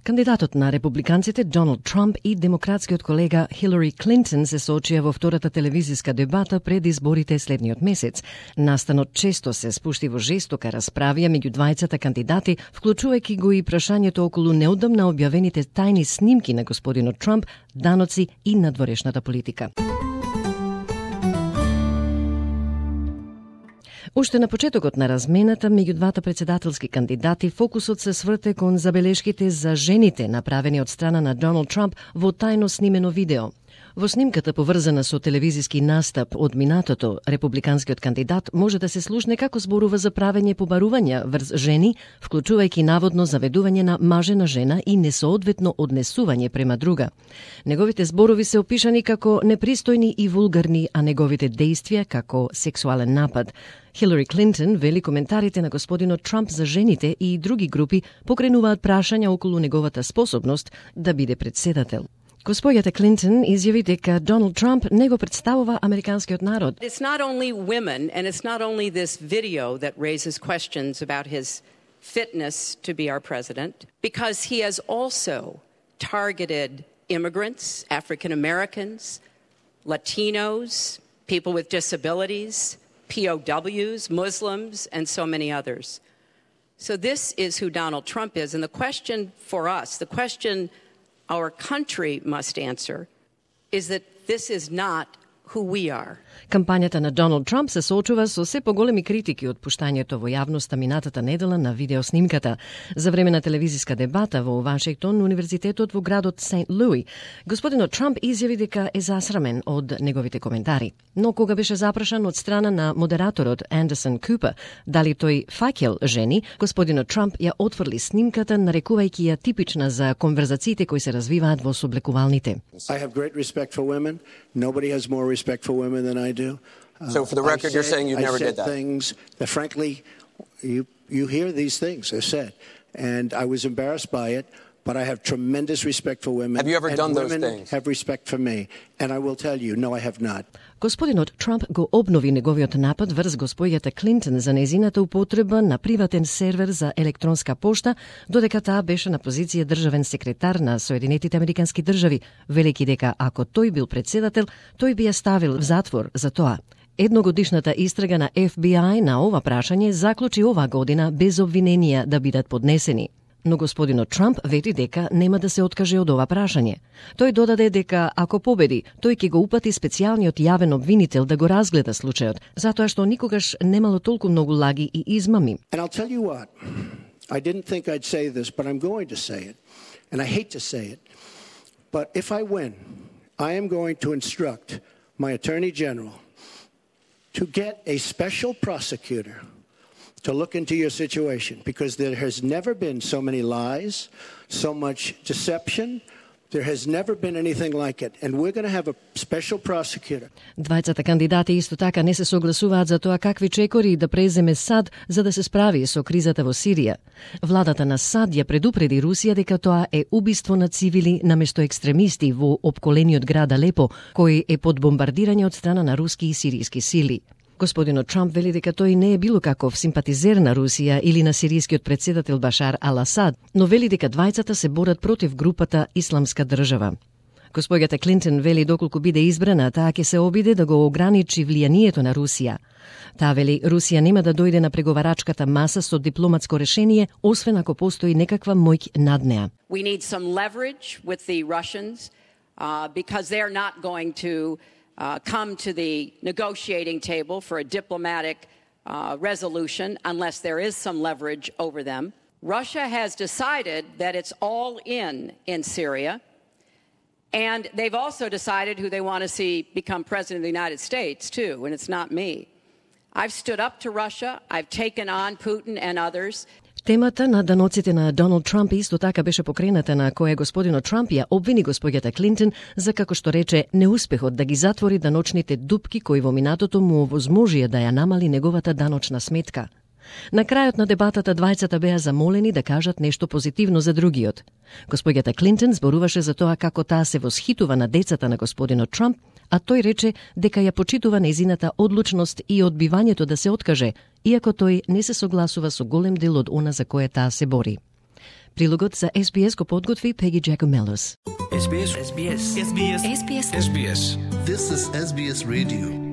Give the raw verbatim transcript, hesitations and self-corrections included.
Кандидатот на републиканците Доналд Трамп и демократскиот колега Хилари Клинтон се соочија во втората телевизиска дебата пред изборите следниот месец. Настанот често се спушти во жестока расправија меѓу двајцата кандидати, вклучувајќи го и прашањето околу неодамна објавените тајни снимки на господинот Трамп, даноци и надворешната политика. Уште на почетокот на размената меѓу двата председателски кандидати, фокусот се сврте кон забелешките за жените направени од страна на Доналд Трамп во тајно снимено видео. Во снимката поврзана со телевизиски настап од минатото, републиканскиот кандидат може да се слушне како зборува за правење побарувања врз жени, вклучувајќи наводно заведување на маже на жена и несоодветно однесување према друга. Неговите зборови се опишани како непристојни и вулгарни, а неговите дејствија како сексуален напад. Хилари Клинтон вели коментарите на господинот Трамп за жените и други групи покренуваат прашања околу неговата способност да биде председател. Госпоѓата Клинтон изјави дека Доналд Трамп не го представува американскиот народ. It's not only women and it's not only this video that raises questions about his fitness to be our president, because he has also targeted immigrants, African Americans, Latinos, people with disabilities, P O Ws, Muslims, and so many others. So this is who Donald Trump is. And the question for us, the question our country must answer, is that this is not who we are. Кампањата на Доналд Трамп се соочува со се поголеми критики од пуштањето во јавноста минатата недела на видеоснимката. За време на телевизиска дебата во Вашингтон, универзитетот во градот Сент Луи, господинот Трамп изјави дека е засрамен од неговите коментари. Но кога беше запрашан од страна на модераторот Андерсон Купер дали тој фаќал жени, господинот Трамп ја отфрли снимката, нарекувајќи ја типична за конверзациите кои се развиваат во сооблекувалните. I have great respect for women. Nobody has more respect for women than I do. Uh, so for the record, said, you're saying you never I said did that? Things that, frankly, you you hear these things are said, and I was embarrassed by it. But I have tremendous respect for women. Have you ever and done those women things? Have respect for me, and I will tell you, no, I have not. Господинот Трамп го обнови неговиот напад врз госпоѓата Клинтон за нејзината употреба на приватен сервер за електронска пошта, додека таа беше на позиција државен секретар на Соединетите Американски држави, велики дека ако тој бил председател, тој би ја ставил в затвор за тоа. Едногодишната истрага на Ф Би Ај на ова прашање заклучи оваа година без обвиненија да бидат поднесени. Но господинот Трамп вети дека нема да се откаже од ова прашање. Тој додаде дека ако победи, тој ќе го упати специјалниот јавен обвинител да го разгледа случајот, затоа што никогаш немало толку многу лаги и измами. And I'll tell you what, I didn't think I'd say this, but I'm going to say it. And I hate to say it. But if I win, I am going to instruct my Attorney General to get a special prosecutor to look into your situation, because there has never been so many lies, so much deception. There has never been anything like it, and we're going to have a special prosecutor. Двајцата кандидати исто така не се согласуваат за тоа какви чекори да преземе САД за да се справи со кризата во Сирија. Владата на САД ја предупреди Русија дека тоа е убиство на цивили наместо екстремисти во опколениот град Алепо, кој е под бомбардирање од страна на руски и сиријски сили. Господинот Трамп вели дека тој не е било каков симпатизер на Русија или на сиријскиот председател Башар ал-Асад, но вели дека двајцата се борат против групата Исламска држава. Господјата Клинтон вели доколку биде избрана, таа ќе се обиде да го ограничи влијанието на Русија. Таа вели Русија нема да дојде на преговарачката маса со дипломатско решение, освен ако постои некаква моќ над неа. We need some leverage with the Russians uh, because they're not going to Uh, come to the negotiating table for a diplomatic uh, resolution unless there is some leverage over them. Russia has decided that it's all in in Syria, and they've also decided who they want to see become president of the United States, too, and it's not me. I've stood up to Russia. I've taken on Putin and others. Темата на даноците на Доналд Трамп исто така беше покрената, на која господинот Трамп ја обвини господјата Клинтон за, како што рече, неуспехот да ги затвори даночните дупки кои во минатото му овозможија да ја намали неговата даночна сметка. На крајот на дебатата двајцата беа замолени да кажат нешто позитивно за другиот. Господјата Клинтон зборуваше за тоа како таа се восхитува на децата на господинот Трамп, а тој рече дека ја почитува нејзината одлучност и одбивањето да се откаже, иако тој не се согласува со голем дел од она за кое таа се бори. Прилогот за Ес Би Ес го подготви Пеги Джакомелос. Ес Би Ес. Ес Би Ес. Ес Би Ес. Ес Би Ес. Ес Би Ес. This is S B S Radio.